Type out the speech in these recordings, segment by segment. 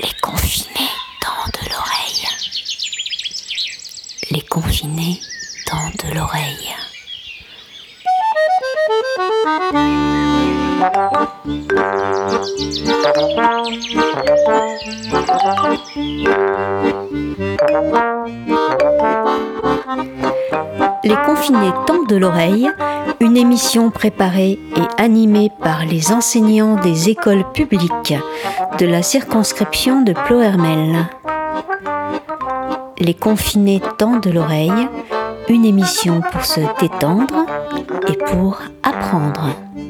Les confinés tendent l'oreille. Les confinés tendent l'oreille. Les confinés tendent l'oreille, une émission préparée et animée par les enseignants des écoles publiques de la circonscription de Ploërmel. Les confinés tendent l'oreille, une émission pour se détendre et pour apprendre.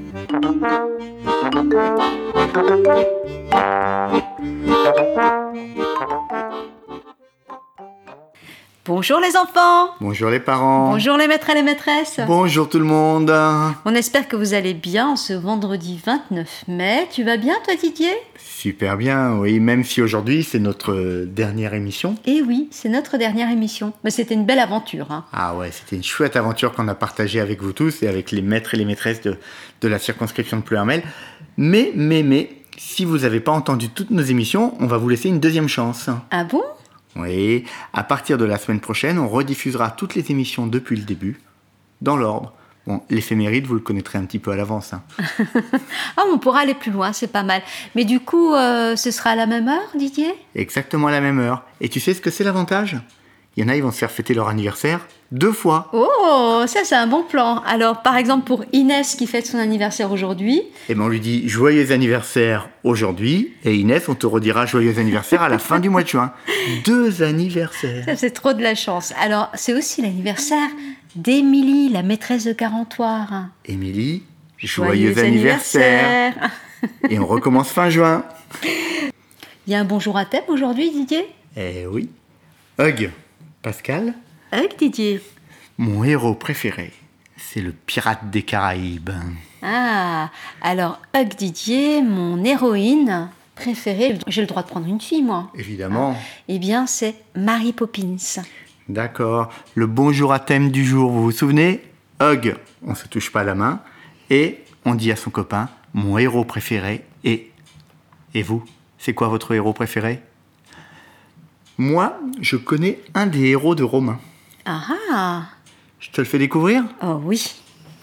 Bonjour les enfants. Bonjour les parents. Bonjour les maîtres et les maîtresses. Bonjour tout le monde. On espère que vous allez bien ce vendredi 29 mai. Tu vas bien toi Didier ? Super bien, oui, même si aujourd'hui c'est notre dernière émission. Eh oui, c'est notre dernière émission. Mais c'était une belle aventure. Ah ouais, c'était une chouette aventure qu'on a partagée avec vous tous et avec les maîtres et les maîtresses de la circonscription de Ploërmel. Mais, si vous n'avez pas entendu toutes nos émissions, on va vous laisser une deuxième chance. Ah bon ? Oui, à partir de la semaine prochaine, on rediffusera toutes les émissions depuis le début, dans l'ordre. Bon, l'éphéméride, vous le connaîtrez un petit peu à l'avance. Ah, on pourra aller plus loin, c'est pas mal. Mais du coup, ce sera à la même heure, Didier ? Exactement à la même heure. Et tu sais ce que c'est l'avantage ? Il y en a, ils vont se faire fêter leur anniversaire 2 fois. Oh, ça c'est un bon plan. Alors, par exemple, pour Inès qui fête son anniversaire aujourd'hui. Eh bien, on lui dit joyeux anniversaire aujourd'hui. Et Inès, on te redira joyeux anniversaire à la fin du mois de juin. 2 anniversaires. Ça, c'est trop de la chance. Alors, c'est aussi l'anniversaire d'Émilie, la maîtresse de Carentoire. Émilie, joyeux anniversaire. Et on recommence fin juin. Il y a un bonjour à thème aujourd'hui, Didier ? Eh oui. Hug, Pascal. Hug, Didier. Mon héros préféré, c'est le pirate des Caraïbes. Ah, alors Hug, Didier, mon héroïne préférée. J'ai le droit de prendre une fille, moi. Évidemment. Eh bien, c'est Mary Poppins. D'accord. Le bonjour à thème du jour, vous vous souvenez ? Hug, on se touche pas la main. Et on dit à son copain, mon héros préféré est... Et vous, c'est quoi votre héros préféré ? Moi, je connais un des héros de Romain. Ah ah. Je te le fais découvrir ? Oh oui.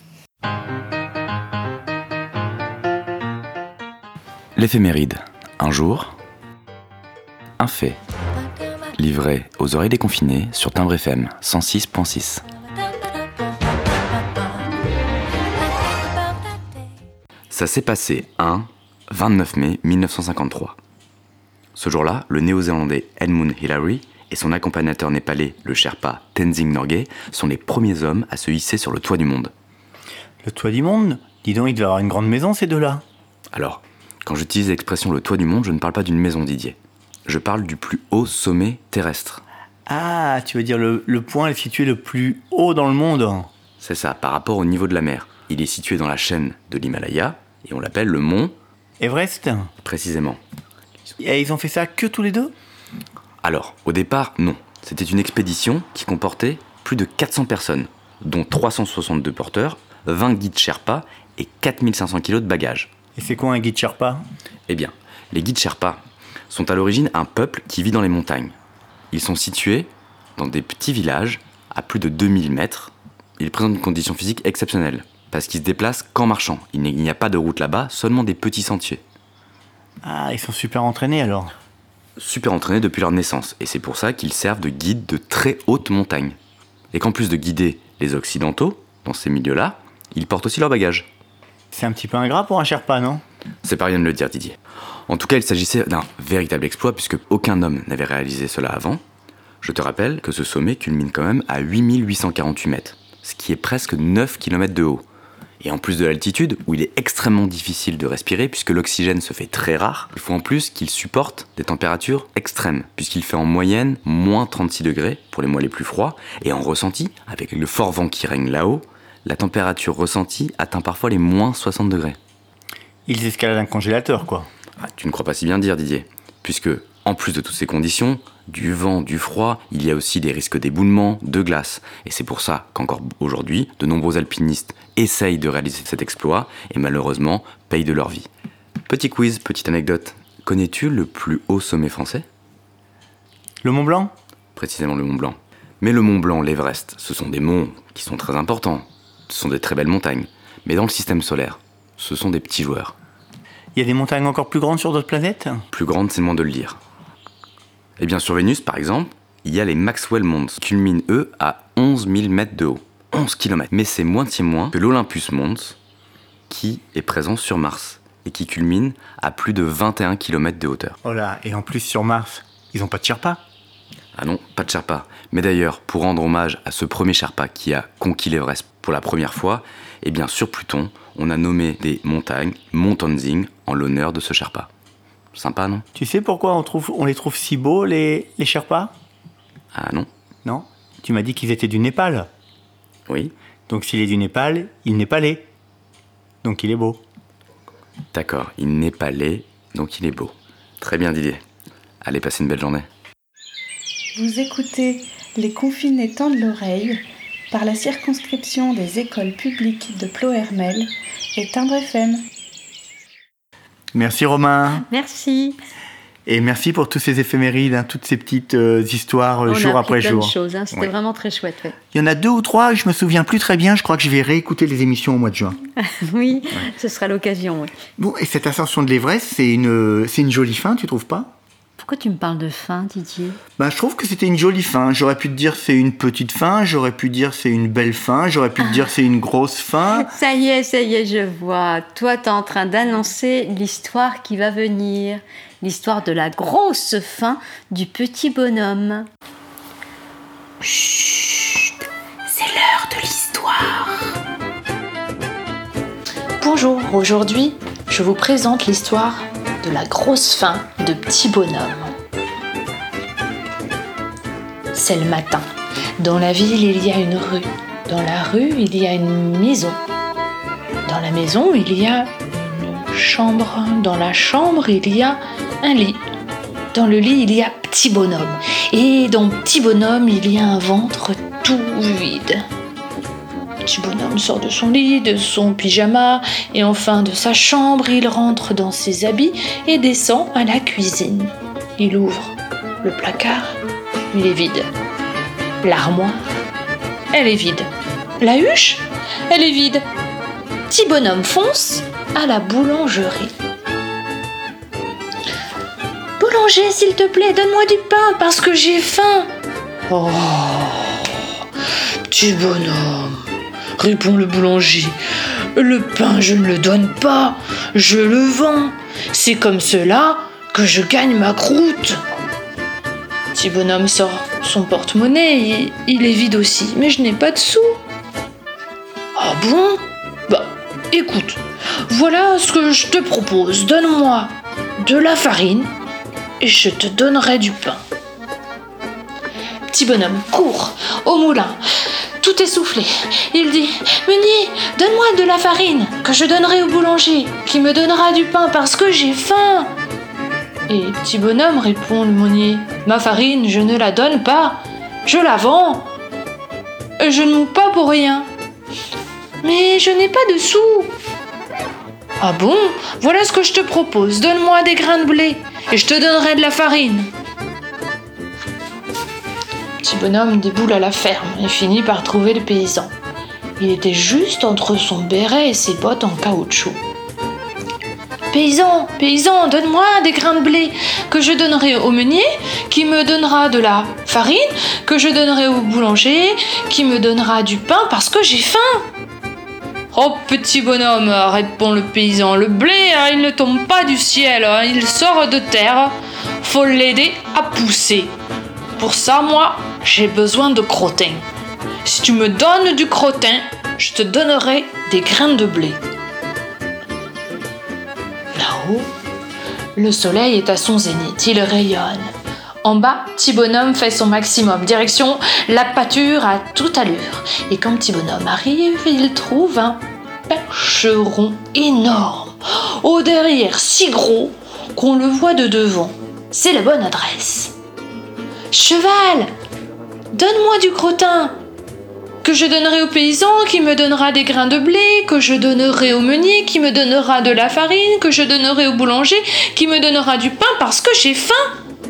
L'éphéméride. Un jour, un fait. Livré aux oreilles des confinés sur Timbre FM 106.6. Ça s'est passé un 29 mai 1953. Ce jour-là, le néo-zélandais Edmund Hillary et son accompagnateur népalais, le Sherpa Tenzing Norgay, sont les premiers hommes à se hisser sur le toit du monde. Le toit du monde ? Dis donc, il devait avoir une grande maison, ces deux-là. Alors, quand j'utilise l'expression le toit du monde, je ne parle pas d'une maison, Didier. Je parle du plus haut sommet terrestre. Ah, tu veux dire le point est situé le plus haut dans le monde ? C'est ça, par rapport au niveau de la mer. Il est situé dans la chaîne de l'Himalaya et on l'appelle le mont... Everest ? Précisément. Et ils ont fait ça que tous les deux ? Alors, au départ, non. C'était une expédition qui comportait plus de 400 personnes, dont 362 porteurs, 20 guides Sherpa et 4500 kilos de bagages. Et c'est quoi un guide Sherpa ? Eh bien, les guides Sherpa sont à l'origine un peuple qui vit dans les montagnes. Ils sont situés dans des petits villages à plus de 2000 mètres. Ils présentent une condition physique exceptionnelle, parce qu'ils se déplacent qu'en marchant. Il n'y a pas de route là-bas, seulement des petits sentiers. Ah, ils sont super entraînés alors ? Super entraînés depuis leur naissance, et c'est pour ça qu'ils servent de guides de très haute montagne. Et qu'en plus de guider les Occidentaux, dans ces milieux-là, ils portent aussi leurs bagages. C'est un petit peu ingrat pour un Sherpa, non ? C'est pas rien de le dire, Didier. En tout cas, il s'agissait d'un véritable exploit, puisque aucun homme n'avait réalisé cela avant. Je te rappelle que ce sommet culmine quand même à 8848 mètres, ce qui est presque 9 km de haut. Et en plus de l'altitude, où il est extrêmement difficile de respirer, puisque l'oxygène se fait très rare, il faut en plus qu'il supporte des températures extrêmes, puisqu'il fait en moyenne moins 36 degrés pour les mois les plus froids, et en ressenti, avec le fort vent qui règne là-haut, la température ressentie atteint parfois les moins 60 degrés. Ils escaladent un congélateur, quoi. Ah, tu ne crois pas si bien dire, Didier, puisque, en plus de toutes ces conditions, du vent, du froid, il y a aussi des risques d'éboulement, de glace. Et c'est pour ça qu'encore aujourd'hui, de nombreux alpinistes essayent de réaliser cet exploit et malheureusement payent de leur vie. Petit quiz, petite anecdote. Connais-tu le plus haut sommet français ? Le Mont Blanc ? Précisément le Mont Blanc. Mais le Mont Blanc, l'Everest, ce sont des monts qui sont très importants. Ce sont des très belles montagnes. Mais dans le système solaire, ce sont des petits joueurs. Il y a des montagnes encore plus grandes sur d'autres planètes ? Plus grandes, c'est le moins de le dire. Eh bien, sur Vénus, par exemple, il y a les Maxwell Monts, qui culminent, eux, à 11 000 mètres de haut. 11 km. Mais c'est moitié moins que l'Olympus Mons, qui est présent sur Mars, et qui culmine à plus de 21 km de hauteur. Oh là, et en plus sur Mars, ils n'ont pas de Sherpa ? Ah non, pas de Sherpa. Mais d'ailleurs, pour rendre hommage à ce premier Sherpa qui a conquis l'Everest pour la première fois, eh bien sur Pluton, on a nommé des montagnes Mont Tenzing en l'honneur de ce Sherpa. Sympa, non ? Tu sais pourquoi on les trouve si beaux, les Sherpas ? Ah non ? Non ? Tu m'as dit qu'ils étaient du Népal. Oui ? Donc s'il est du Népal, il n'est pas laid. Donc il est beau. D'accord, il n'est pas laid, donc il est beau. Très bien Didier. Allez, passez une belle journée. Vous écoutez Les confinés tendent l'oreille par la circonscription des écoles publiques de Ploërmel et Timbre FM. Merci Romain. Merci. Et merci pour tous ces éphémérides, toutes ces petites histoires jour après jour. On a appris plein de choses, c'était vraiment très chouette. Ouais. Il y en a 2 ou 3, je me souviens plus très bien, je crois que je vais réécouter les émissions au mois de juin. Oui, ce sera l'occasion. Ouais. Bon, et cette ascension de l'Everest, c'est une jolie fin, tu trouves pas ? Pourquoi tu me parles de fin, Didier ? Je trouve que c'était une jolie fin. J'aurais pu te dire c'est une petite fin, j'aurais pu dire c'est une belle fin, j'aurais pu te dire c'est une grosse fin. Ça y est, je vois. Toi, t'es en train d'annoncer l'histoire qui va venir. L'histoire de la grosse fin du petit bonhomme. Chut, c'est l'heure de l'histoire. Bonjour, aujourd'hui, je vous présente l'histoire de la grosse fin de petit bonhomme. C'est le matin. Dans la ville, il y a une rue. Dans la rue, il y a une maison. Dans la maison, il y a une chambre. Dans la chambre, il y a un lit. Dans le lit, il y a petit bonhomme. Et dans petit bonhomme, il y a un ventre tout vide. Petit bonhomme sort de son lit, de son pyjama, et enfin de sa chambre, il rentre dans ses habits et descend à la cuisine. Il ouvre le placard, il est vide. L'armoire, elle est vide. La huche, elle est vide. Petit bonhomme fonce à la boulangerie. Boulanger, s'il te plaît, donne-moi du pain parce que j'ai faim. Oh, petit bonhomme, répond le boulanger. Le pain, je ne le donne pas, je le vends. C'est comme cela que je gagne ma croûte. Petit bonhomme sort son porte-monnaie et il est vide aussi, mais je n'ai pas de sous. Ah bon ? Écoute, voilà ce que je te propose. Donne-moi de la farine et je te donnerai du pain. Petit bonhomme court au moulin, tout essoufflé. Il dit « Meunier, donne-moi de la farine que je donnerai au boulanger, qui me donnera du pain parce que j'ai faim. » Et petit bonhomme, répond le meunier, « Ma farine, je ne la donne pas, je la vends. Et je ne moue pas pour rien. Mais je n'ai pas de sous. » Ah bon ? Voilà ce que je te propose. Donne-moi des grains de blé et je te donnerai de la farine. Petit bonhomme déboule à la ferme et finit par trouver le paysan. Il était juste entre son béret et ses bottes en caoutchouc. Paysan, donne-moi des grains de blé que je donnerai au meunier, qui me donnera de la farine, que je donnerai au boulanger, qui me donnera du pain parce que j'ai faim. Oh petit bonhomme, répond le paysan, le blé, il ne tombe pas du ciel, il sort de terre, faut l'aider à pousser. Pour ça, moi, j'ai besoin de crottin. Si tu me donnes du crottin, je te donnerai des grains de blé. Là-haut, le soleil est à son zénith, il rayonne. En bas, petit bonhomme fait son maximum, direction la pâture à toute allure. Et quand petit bonhomme arrive, il trouve un percheron énorme, au derrière si gros qu'on le voit de devant. C'est la bonne adresse. Cheval, donne-moi du crottin, que je donnerai au paysan qui me donnera des grains de blé, que je donnerai au meunier qui me donnera de la farine, que je donnerai au boulanger qui me donnera du pain parce que j'ai faim.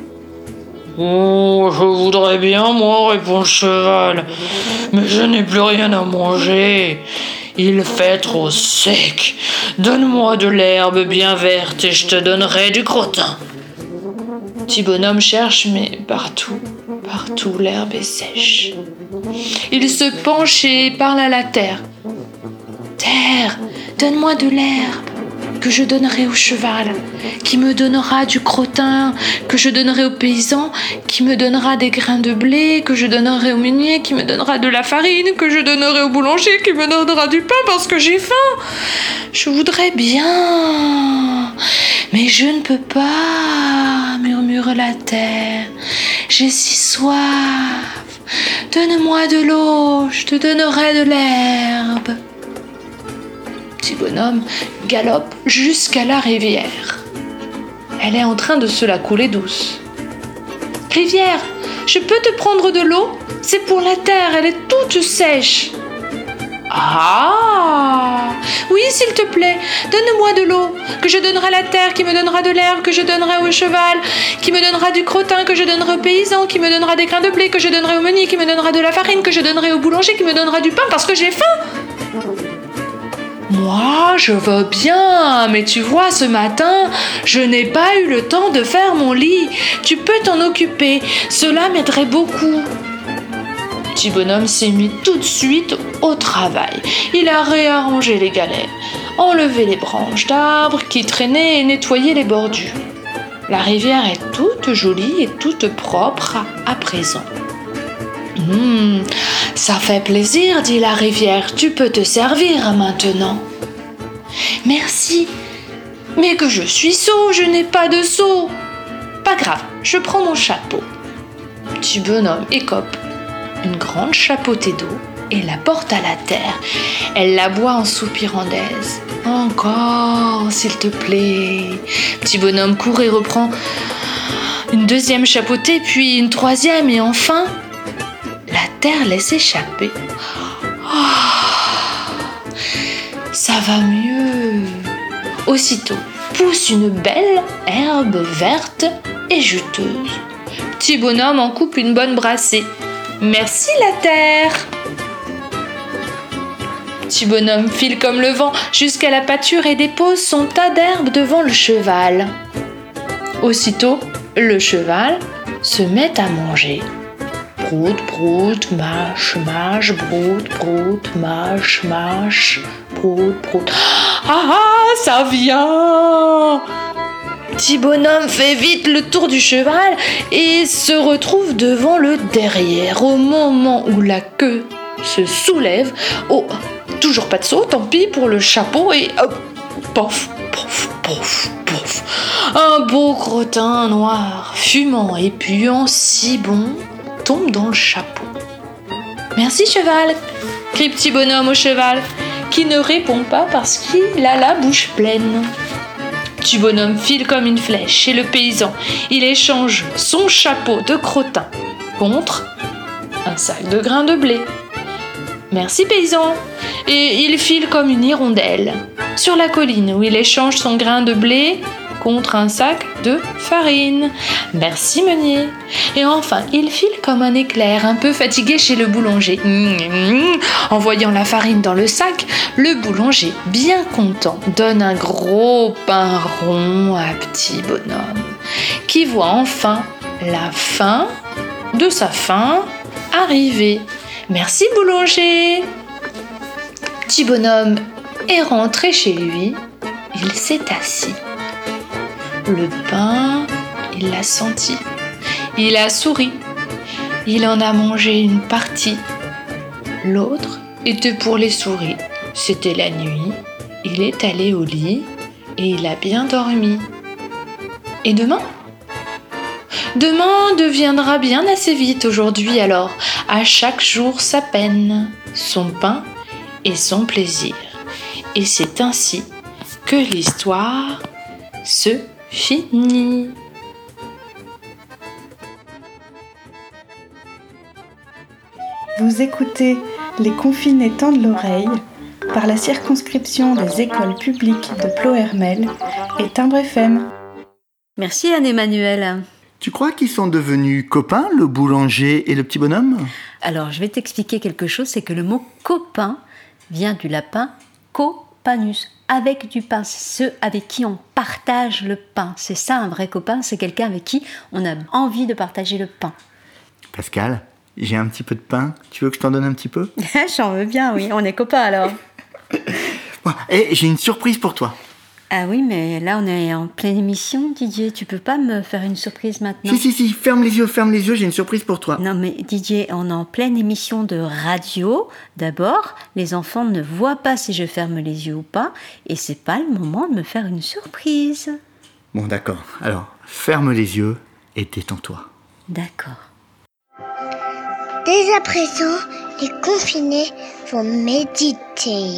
Oh, je voudrais bien, moi, répond le cheval, mais je n'ai plus rien à manger. Il fait trop sec. Donne-moi de l'herbe bien verte et je te donnerai du crottin. Petit bonhomme cherche, mais partout l'herbe est sèche. Il se penche et parle à la terre. Terre, donne-moi de l'herbe que je donnerai au cheval, qui me donnera du crottin, que je donnerai au paysan, qui me donnera des grains de blé, que je donnerai au meunier, qui me donnera de la farine, que je donnerai au boulanger, qui me donnera du pain parce que j'ai faim. Je voudrais bien, mais je ne peux pas, murmure la terre. J'ai si soif. Donne-moi de l'eau, je te donnerai de l'herbe. Petit bonhomme galope jusqu'à la rivière. Elle est en train de se la couler douce. Rivière, je peux te prendre de l'eau? C'est pour la terre, elle est toute sèche. Ah! Oui, s'il te plaît, donne-moi de l'eau, que je donnerai à la terre, qui me donnera de l'herbe, que je donnerai au cheval, qui me donnera du crottin, que je donnerai au paysan, qui me donnera des grains de blé, que je donnerai au meunier, qui me donnera de la farine, que je donnerai au boulanger, qui me donnera du pain parce que j'ai faim. Moi, je veux bien, mais tu vois, ce matin, je n'ai pas eu le temps de faire mon lit. Tu peux t'en occuper, cela m'aiderait beaucoup. Petit bonhomme s'est mis tout de suite au travail. Il a réarrangé les galets, enlevé les branches d'arbres qui traînaient et nettoyé les bordures. La rivière est toute jolie et toute propre à présent. Ça fait plaisir, dit la rivière. Tu peux te servir maintenant. Merci, mais que je suis sot, je n'ai pas de seau. Pas grave, je prends mon chapeau. Petit bonhomme écope une grande chapeautée d'eau et la porte à la terre. Elle la boit en soupirant d'aise. Encore, s'il te plaît. Petit bonhomme court et reprend une deuxième chapeautée, puis une troisième et enfin, la terre laisse échapper. Ça va mieux. Aussitôt, pousse une belle herbe verte et juteuse. Petit bonhomme en coupe une bonne brassée. Merci la terre. Petit bonhomme file comme le vent jusqu'à la pâture et dépose son tas d'herbe devant le cheval. Aussitôt, le cheval se met à manger. Prout, prout, mâche, mâche, prout, prout, mâche, mâche, prout, prout. Ah, ça vient! Petit bonhomme fait vite le tour du cheval et se retrouve devant le derrière. Au moment où la queue se soulève, oh, toujours pas de seau, tant pis pour le chapeau et hop, pof, pof, pof, pof. Un beau crottin noir, fumant et puant si bon, tombe dans le chapeau. Merci cheval, crie petit bonhomme au cheval, qui ne répond pas parce qu'il a la bouche pleine. Petit bonhomme file comme une flèche chez le paysan. Il échange son chapeau de crottin contre un sac de grains de blé. Merci paysan. Et il file comme une hirondelle sur la colline où il échange son grain de blé contre un sac de farine. Merci meunier. Et enfin, il file comme un éclair, un peu fatigué chez le boulanger. En voyant la farine dans le sac, le boulanger, bien content, donne un gros pain rond à petit bonhomme, qui voit enfin la fin de sa faim arriver. Merci boulanger. Petit bonhomme est rentré chez lui. Il s'est assis. Le pain, il l'a senti. Il a souri. Il en a mangé une partie. L'autre était pour les souris. C'était la nuit. Il est allé au lit et il a bien dormi. Et demain ? Demain deviendra bien assez vite aujourd'hui alors. À chaque jour sa peine, son pain et son plaisir. Et c'est ainsi que l'histoire se finit. Vous écoutez Les confinés tendent l'oreille par la circonscription des écoles publiques de Ploërmel et Timbre FM. Merci Anne-Emmanuelle. Tu crois qu'ils sont devenus copains, le boulanger et le petit bonhomme? Alors, je vais t'expliquer quelque chose, c'est que le mot copain vient du lapin copanus, avec du pain. C'est ceux avec qui on partage le pain. C'est ça un vrai copain, c'est quelqu'un avec qui on a envie de partager le pain. Pascal, j'ai un petit peu de pain. Tu veux que je t'en donne un petit peu? J'en veux bien, oui. On est copains alors. Bon, et j'ai une surprise pour toi. Ah oui, mais là on est en pleine émission, Didier. Tu peux pas me faire une surprise maintenant? Si, ferme les yeux, j'ai une surprise pour toi. Non mais Didier, on est en pleine émission de radio. D'abord, les enfants ne voient pas si je ferme les yeux ou pas. Et c'est pas le moment de me faire une surprise. Bon, d'accord. Alors, ferme les yeux et détends-toi. D'accord. Dès à présent, les confinés vont méditer.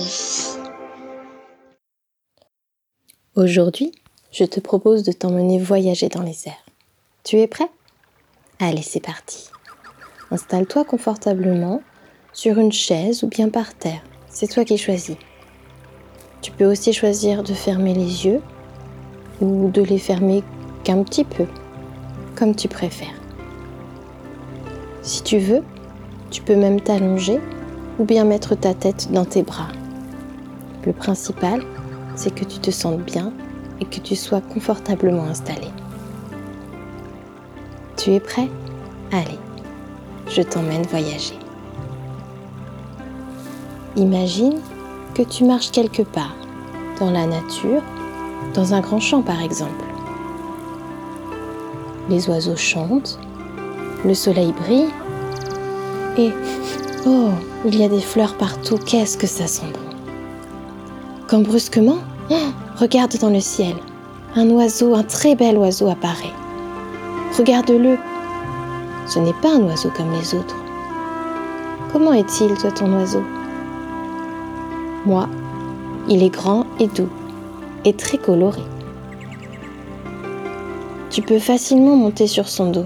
Aujourd'hui, je te propose de t'emmener voyager dans les airs. Tu es prêt? Allez, c'est parti. Installe-toi confortablement sur une chaise ou bien par terre. C'est toi qui choisis. Tu peux aussi choisir de fermer les yeux ou de les fermer qu'un petit peu, comme tu préfères. Si tu veux, tu peux même t'allonger ou bien mettre ta tête dans tes bras. Le principal, c'est que tu te sentes bien et que tu sois confortablement installé. Tu es prêt? Allez, je t'emmène voyager. Imagine que tu marches quelque part, dans la nature, dans un grand champ par exemple. Les oiseaux chantent, le soleil brille et oh, il y a des fleurs partout, qu'est-ce que ça sent bon! Quand brusquement, regarde dans le ciel, un oiseau, un très bel oiseau apparaît. Regarde-le, ce n'est pas un oiseau comme les autres. Comment est-il, toi, ton oiseau? Moi, il est grand et doux, et très coloré. Tu peux facilement monter sur son dos.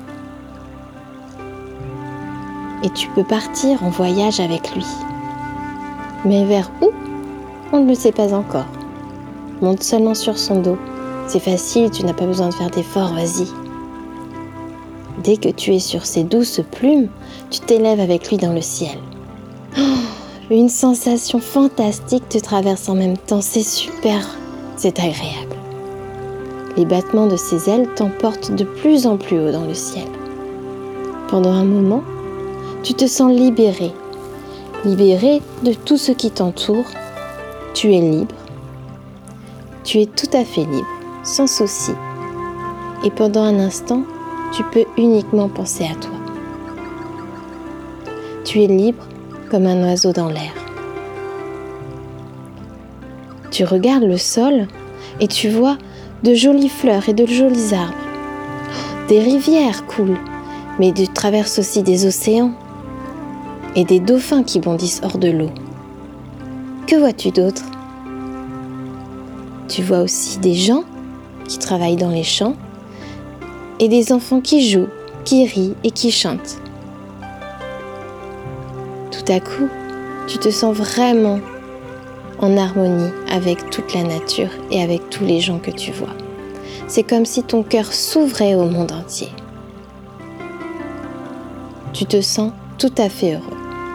Et tu peux partir en voyage avec lui. Mais vers où? On ne le sait pas encore. Monte seulement sur son dos. C'est facile, tu n'as pas besoin de faire d'efforts, vas-y. Dès que tu es sur ses douces plumes, tu t'élèves avec lui dans le ciel. Oh, une sensation fantastique te traverse en même temps, c'est super, c'est agréable. Les battements de ses ailes t'emportent de plus en plus haut dans le ciel. Pendant un moment, tu te sens libéré de tout ce qui t'entoure. Tu es libre. Tu es tout à fait libre, sans souci. Et pendant un instant, tu peux uniquement penser à toi. Tu es libre comme un oiseau dans l'air. Tu regardes le sol et tu vois de jolies fleurs et de jolis arbres. Des rivières coulent, mais tu traverses aussi des océans et des dauphins qui bondissent hors de l'eau. Que vois-tu d'autre? Tu vois aussi des gens qui travaillent dans les champs et des enfants qui jouent, qui rient et qui chantent. Tout à coup, tu te sens vraiment en harmonie avec toute la nature et avec tous les gens que tu vois. C'est comme si ton cœur s'ouvrait au monde entier. Tu te sens tout à fait heureux.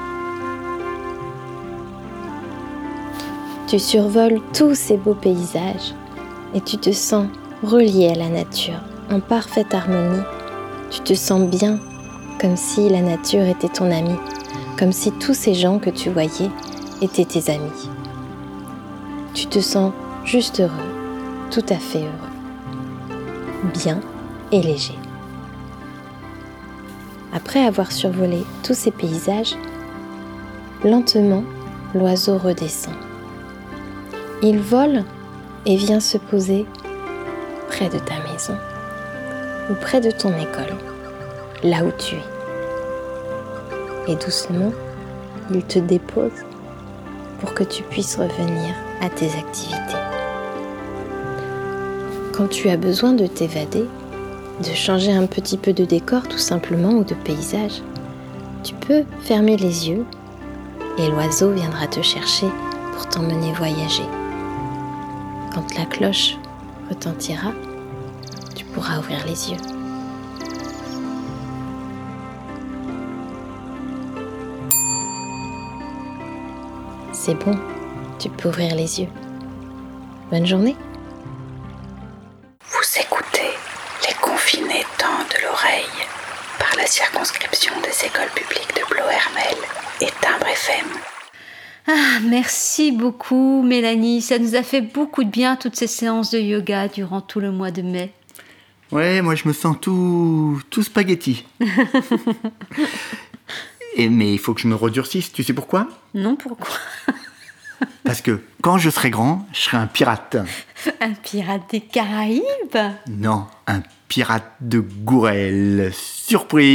Tu survoles tous ces beaux paysages et tu te sens relié à la nature, en parfaite harmonie. Tu te sens bien, comme si la nature était ton ami, comme si tous ces gens que tu voyais étaient tes amis. Tu te sens juste heureux, tout à fait heureux, bien et léger. Après avoir survolé tous ces paysages, lentement, l'oiseau redescend. Il vole et vient se poser près de ta maison ou près de ton école, là où tu es. Et doucement, il te dépose pour que tu puisses revenir à tes activités. Quand tu as besoin de t'évader, de changer un petit peu de décor tout simplement ou de paysage, tu peux fermer les yeux et l'oiseau viendra te chercher pour t'emmener voyager. Quand la cloche retentira, tu pourras ouvrir les yeux. C'est bon, tu peux ouvrir les yeux. Bonne journée. Vous écoutez Les Confinés tendent l'oreille par la circonscription des écoles publiques de Ploërmel et Timbre FM. Ah, merci beaucoup Mélanie, ça nous a fait beaucoup de bien toutes ces séances de yoga durant tout le mois de mai. Ouais, moi je me sens tout spaghetti. Mais il faut que je me redurcisse, tu sais pourquoi ? Non, pourquoi ? Parce que quand je serai grand, je serai un pirate. Un pirate des Caraïbes ? Non, un pirate de Gourel. Surprise !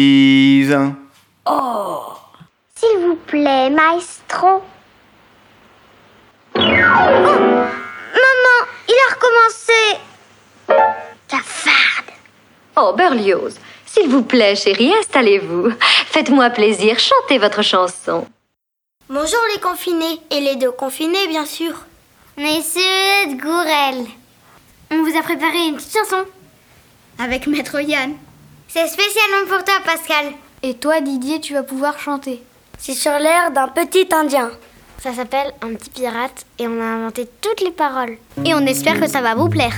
Oh! S'il vous plaît, maestro. Oh! Maman, il a recommencé. Cafarde. Oh, Berlioz, s'il vous plaît, chérie, installez-vous. Faites-moi plaisir, chantez votre chanson. Bonjour les confinés, et les deux confinés bien sûr. On est ceux de Gourel. On vous a préparé une petite chanson. Avec Maître Yann. C'est spécialement pour toi Pascal. Et toi Didier, tu vas pouvoir chanter. C'est sur l'air d'un petit indien. Ça s'appelle Un petit pirate et on a inventé toutes les paroles. Et on espère que ça va vous plaire.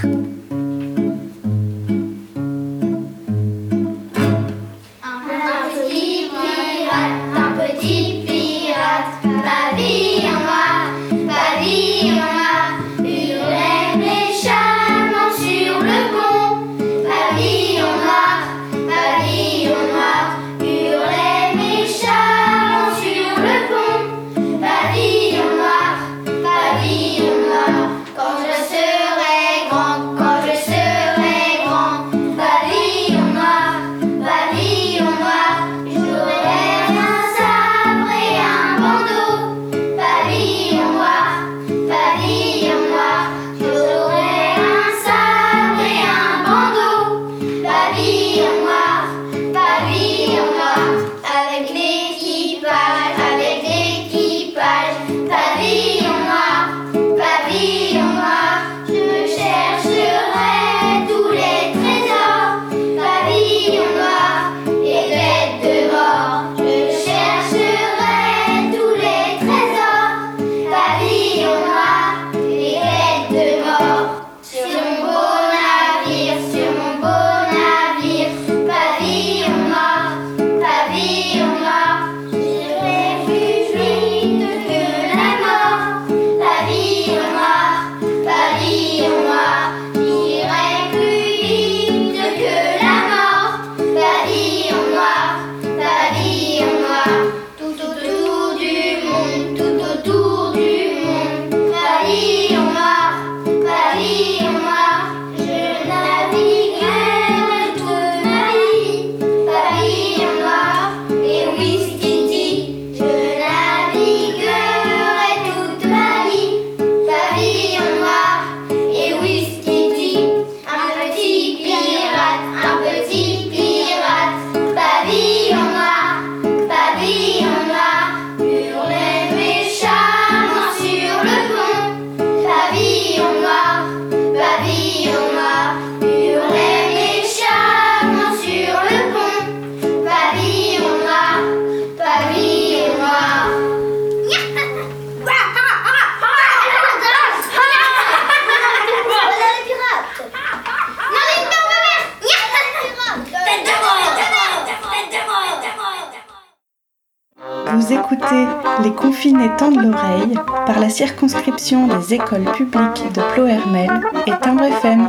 Vous écoutez Les Confinés tendent l'oreille par la circonscription des écoles publiques de Ploërmel et Timbre FM.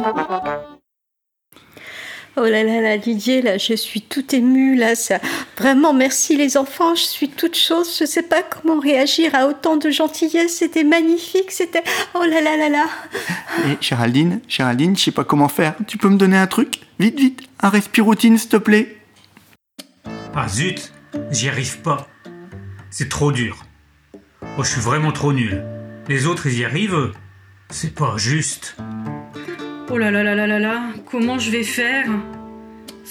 Oh là là là, Didier, là, je suis tout émue, là, ça. Vraiment, merci les enfants, je suis toute chose, je sais pas comment réagir à autant de gentillesse, c'était magnifique, c'était... Oh là là là là. Et Géraldine, je sais pas comment faire, tu peux me donner un truc ? Vite, un respiroutine, s'il te plaît. Ah zut, j'y arrive pas. C'est trop dur. Oh, je suis vraiment trop nul. Les autres, ils y arrivent. C'est pas juste. Oh là là là là là là, comment je vais faire ?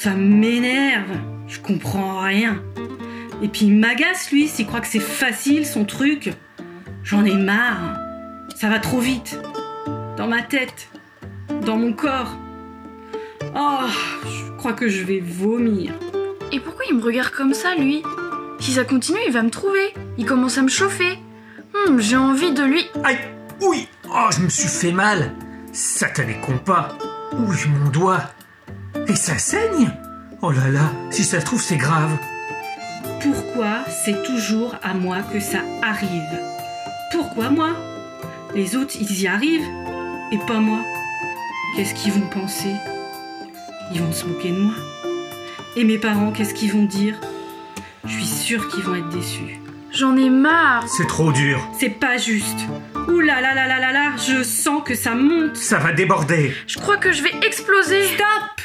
Ça m'énerve, je comprends rien. Et puis il m'agace lui, s'il croit que c'est facile son truc. J'en ai marre. Ça va trop vite. Dans ma tête. Dans mon corps. Oh, je crois que je vais vomir. Et pourquoi il me regarde comme ça, lui? Si ça continue, il va me trouver. Il commence à me chauffer. J'ai envie de lui... Aïe! Oui! Oh, je me suis fait mal! Satané compas! Oui, mon doigt! Et ça saigne? Oh là là, si ça se trouve, c'est grave! Pourquoi c'est toujours à moi que ça arrive? Pourquoi moi? Les autres, ils y arrivent, et pas moi. Qu'est-ce qu'ils vont penser? Ils vont se moquer de moi. Et mes parents, qu'est-ce qu'ils vont dire? Je suis sûre qu'ils vont être déçus. J'en ai marre. C'est trop dur. C'est pas juste. Ouh là là là là là là, je sens que ça monte. Ça va déborder. Je crois que je vais exploser. Stop!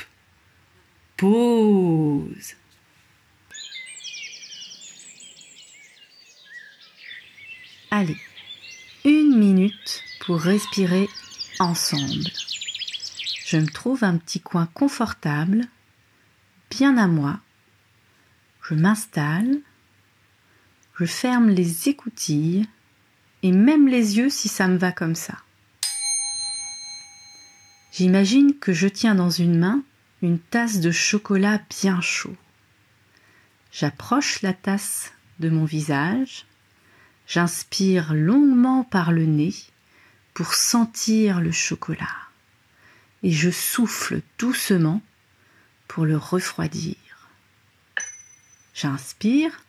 Pause. Allez, 1 minute pour respirer ensemble. Je me trouve un petit coin confortable, bien à moi. Je m'installe, je ferme les écoutilles et même les yeux si ça me va comme ça. J'imagine que je tiens dans une main une tasse de chocolat bien chaud. J'approche la tasse de mon visage, j'inspire longuement par le nez pour sentir le chocolat et je souffle doucement pour le refroidir. J'inspire,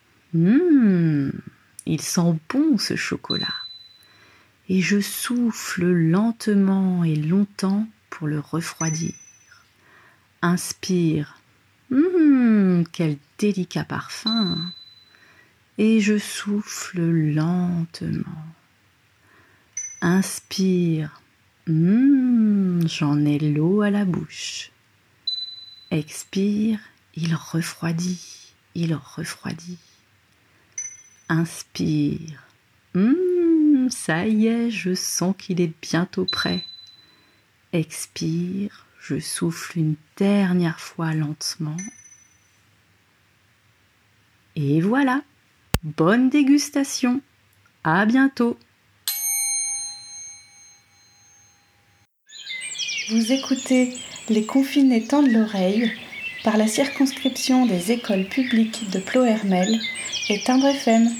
il sent bon ce chocolat. Et je souffle lentement et longtemps pour le refroidir. Inspire, quel délicat parfum. Et je souffle lentement. Inspire, j'en ai l'eau à la bouche. Expire, il refroidit. Il refroidit. Inspire. Ça y est, je sens qu'il est bientôt prêt. Expire, je souffle une dernière fois lentement. Et voilà, bonne dégustation. À bientôt. Vous écoutez Les confinés tendent l'oreille par la circonscription des écoles publiques de Ploërmel et Timbre FM.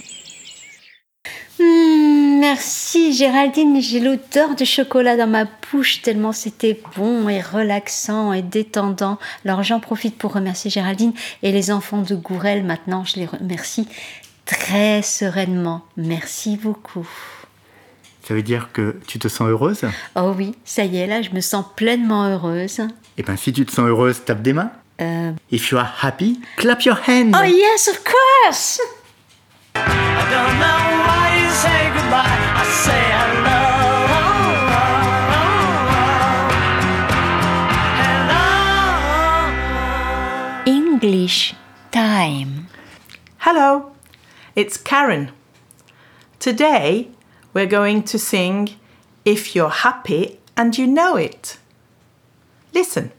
Merci Géraldine, j'ai l'odeur de chocolat dans ma bouche tellement c'était bon et relaxant et détendant. Alors j'en profite pour remercier Géraldine et les enfants de Gourel. Maintenant je les remercie très sereinement. Merci beaucoup. Ça veut dire que tu te sens heureuse? Oh oui, ça y est, là je me sens pleinement heureuse. Eh bien si tu te sens heureuse, tape des mains. If you are happy, clap your hands. Oh yes, of course. I don't know why you say goodbye. I say hello. English time. Hello, it's Karen. Today we're going to sing If You're Happy and You Know It. Listen.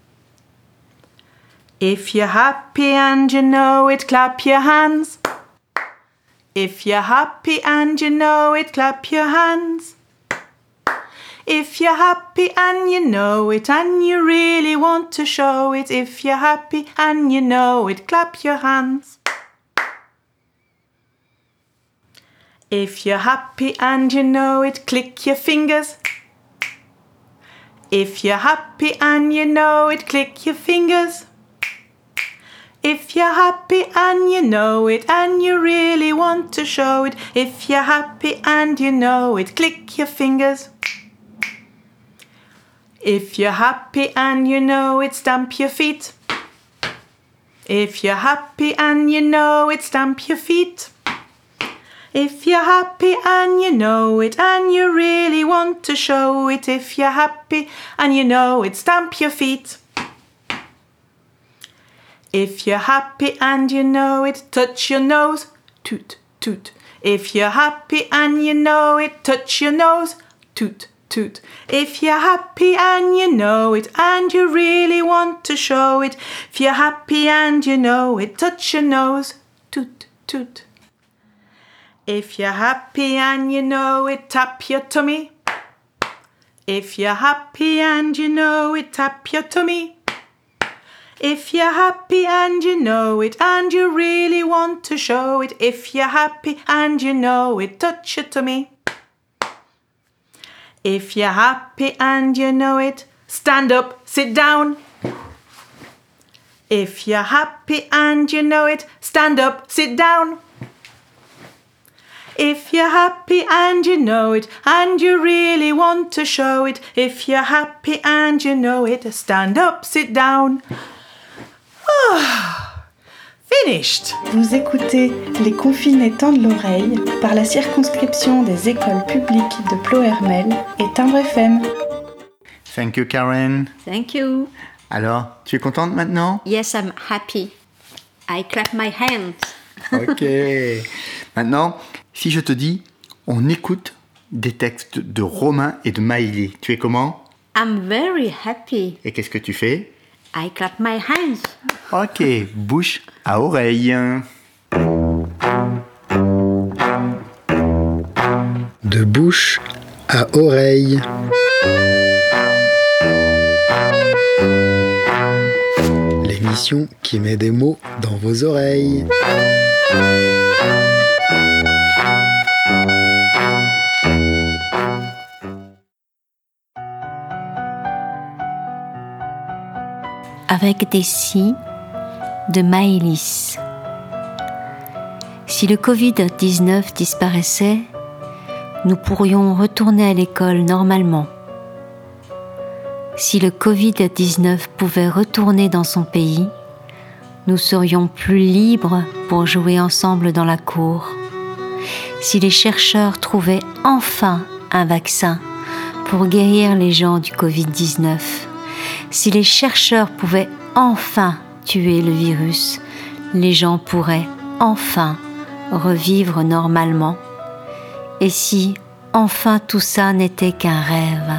If you're happy and you know it, clap your hands. If you're happy and you know it, clap your hands. If you're happy and you know it and you really want to show it, if you're happy and you know it, clap your hands. If you're happy and you know it, click your fingers. If you're happy and you know it, click your fingers. If you're happy and you know it and you really want to show it, if you're happy and you know it, click your fingers. If you're happy and you know it, stamp your feet. If you're happy and you know it, stamp your feet. If you're happy and you know it and you really want to show it, if you're happy and you know it, stamp your feet. If you're happy and you know it, touch your nose, toot, toot. If you're happy and you know it, touch your nose, toot, toot. If you're happy and you know it and you really want to show it, if you're happy and you know it, touch your nose, toot, toot. If you're happy and you know it, tap your tummy. If you're happy and you know it, tap your tummy. If you're happy and you know it, and you really want to show it, if you're happy and you know it, touch your tummy. If you're happy and you know it, stand up, sit down. If you're happy and you know it, stand up, sit down. If you're happy and you know it, and you really want to show it, if you're happy and you know it, stand up, sit down. Oh, finished. Vous écoutez Les Confinés tendent l'oreille par la circonscription des écoles publiques de Ploërmel et Timbre FM. Thank you, Karen. Thank you. Alors, tu es contente maintenant? Yes, I'm happy. I clap my hands. Ok. Maintenant, si je te dis, on écoute des textes de Romain et de Maïli, tu es comment? I'm very happy. Et qu'est-ce que tu fais? I clap my hands. Ok, bouche à oreille. De bouche à oreille. L'émission qui met des mots dans vos oreilles. Avec des si de Maëlys. Si le Covid-19 disparaissait, nous pourrions retourner à l'école normalement. Si le Covid-19 pouvait retourner dans son pays, nous serions plus libres pour jouer ensemble dans la cour. Si les chercheurs trouvaient enfin un vaccin pour guérir les gens du Covid-19, si les chercheurs pouvaient enfin tuer le virus, les gens pourraient enfin revivre normalement. Et si enfin tout ça n'était qu'un rêve?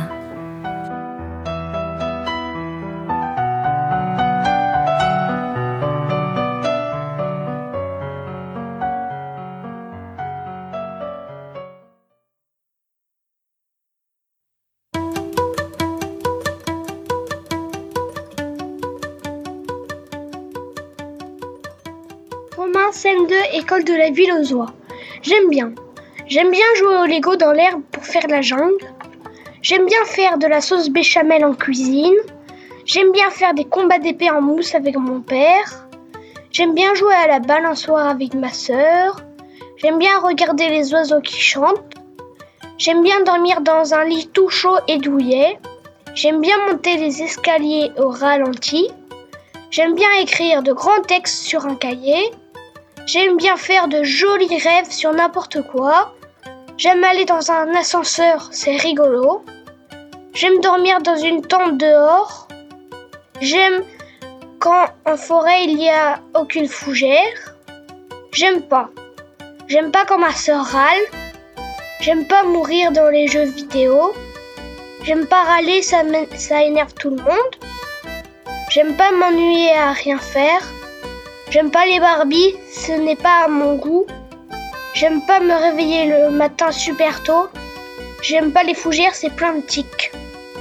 Romain, scène 2, école de la ville aux oies. J'aime bien jouer au Lego dans l'herbe pour faire la jungle. J'aime bien faire de la sauce béchamel en cuisine. J'aime bien faire des combats d'épée en mousse avec mon père. J'aime bien jouer à la balançoire avec ma sœur. J'aime bien regarder les oiseaux qui chantent. J'aime bien dormir dans un lit tout chaud et douillet. J'aime bien monter les escaliers au ralenti. J'aime bien écrire de grands textes sur un cahier. J'aime bien faire de jolis rêves sur n'importe quoi. J'aime aller dans un ascenseur, c'est rigolo. J'aime dormir dans une tente dehors. J'aime quand en forêt il n'y a aucune fougère. J'aime pas quand ma sœur râle. J'aime pas mourir dans les jeux vidéo. J'aime pas râler, ça énerve tout le monde. J'aime pas m'ennuyer à rien faire. J'aime pas les Barbies, ce n'est pas à mon goût. J'aime pas me réveiller le matin super tôt. J'aime pas les fougères, c'est plein de tiques.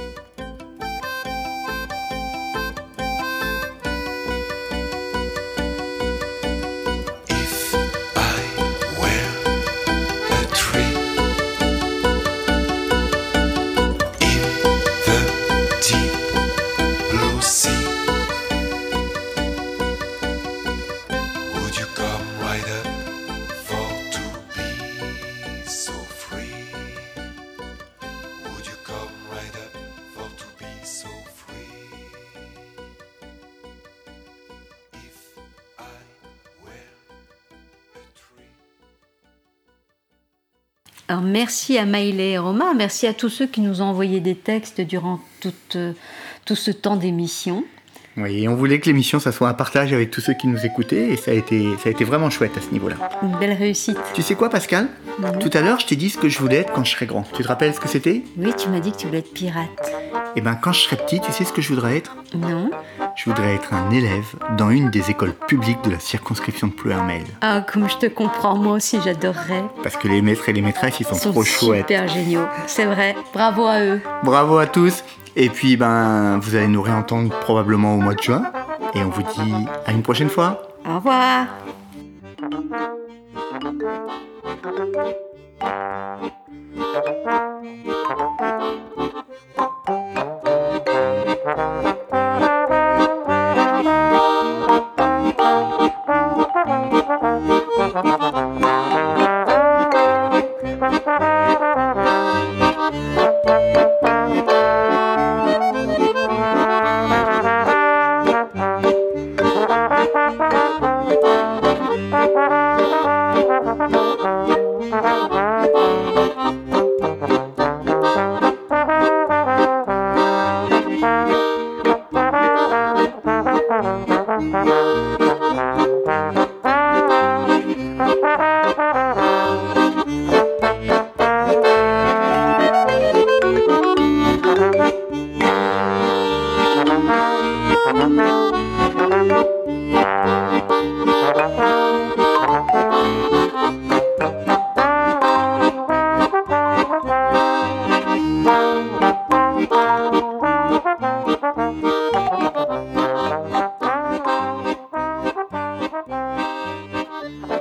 Alors merci à Maïlé et Romain, merci à tous ceux qui nous ont envoyé des textes durant tout ce temps d'émission. Oui, et on voulait que l'émission, ça soit un partage avec tous ceux qui nous écoutaient, et ça a été vraiment chouette à ce niveau-là. Une belle réussite. Tu sais quoi, Pascal ? Tout à l'heure, je t'ai dit ce que je voulais être quand je serais grand. Tu te rappelles ce que c'était ? Oui, tu m'as dit que tu voulais être pirate. Eh ben, quand je serai petit, tu sais ce que je voudrais être? Non. Je voudrais être un élève dans une des écoles publiques de la circonscription de Plouermel. Ah, comme je te comprends, moi aussi j'adorerais. Parce que les maîtres et les maîtresses, ils sont trop chouettes. Super géniaux, c'est vrai. Bravo à eux. Bravo à tous. Et puis, vous allez nous réentendre probablement au mois de juin. Et on vous dit à une prochaine fois. Au revoir. Thank you.